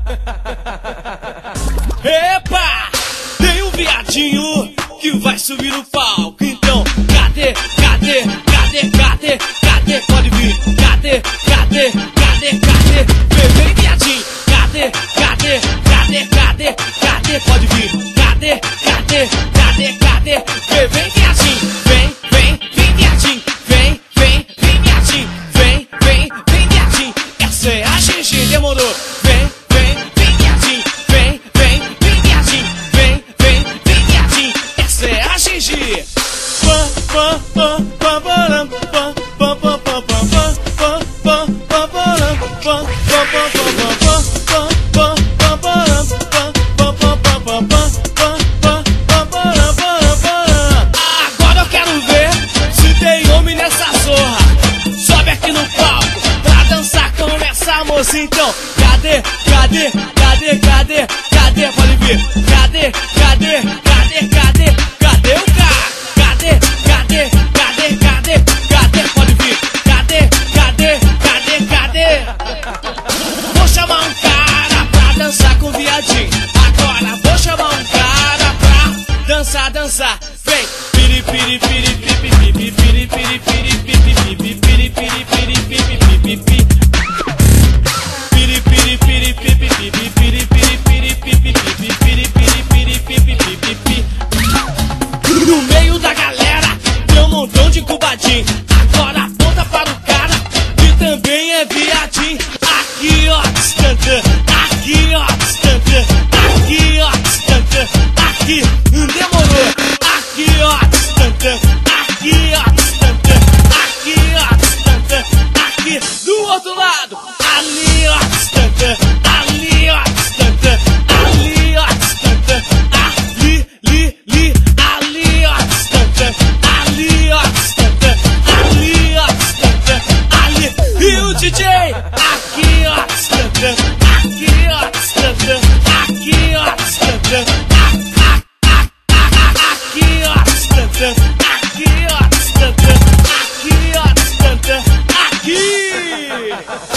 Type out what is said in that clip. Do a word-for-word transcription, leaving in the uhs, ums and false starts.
Epa! Tem um viadinho que vai subir no palco. Então, cadê, cadê, cadê, cadê, cadê? Pode vir, cadê, cadê, cadê, cadê? Vem, vem viadinho, cadê, cadê, cadê, cadê, cadê? Pode vir, cadê, cadê, cadê, cadê? Vem, vem viadinho, vem, vem, vem viadinho, vem, vem, vem viadinho, vem, vem, vem viadinho. Essa é a Gigi, demorou. Vem, vem, vem viadinho, vem, vem, vem viadinho, vem, vem, vem viadinho. Essa é a Gigi. Pam, pam, pam, pam, pam, pam, pam, pam, pam, pam, pam, pam, pam, pam, agora eu quero ver se tem homem nessa zorra. Sobe aqui no palco pra dançar com essa moça. Então, cadê, cadê, cadê, cadê, cadê? Pode vir, cadê, cadê, cadê, cadê? Cadê o cara? Cadê, cadê, cadê, cadê, cadê? Pode vir, cadê, cadê, cadê, cadê? Vou chamar um cara pra dançar com o viadinho. Agora vou chamar um cara pra dançar, dançar. Vem, piri, piri, piri, piri, piri, piri, piri, piri, piri, piri, piri, piri, piri, piri, piri, piri. Piri, piri, piri, piri, piri, piri, piri, piri, piri, piri, piri, piri, piri, piri. No meio da galera tem um montão de cubadinho. Agora aponta para o cara que também é viadinho. Aqui ó, distante, aqui ó, distante, aqui ó, distante, aqui, demorou. Aqui ó, distante, aqui ó, distante, aqui ó, distante, aqui, do outro lado. Ali ó, distante, ali ó, distante, ali ó, distante, ali, li, li, ali ó, distante, ali ó, distante, ali ó, distante, ali. E o D J, aqui ó, distante, aqui ó, distante, aqui ó, distante, aqui ó, distante, aqui ó, distante, aqui ó, distante, aqui.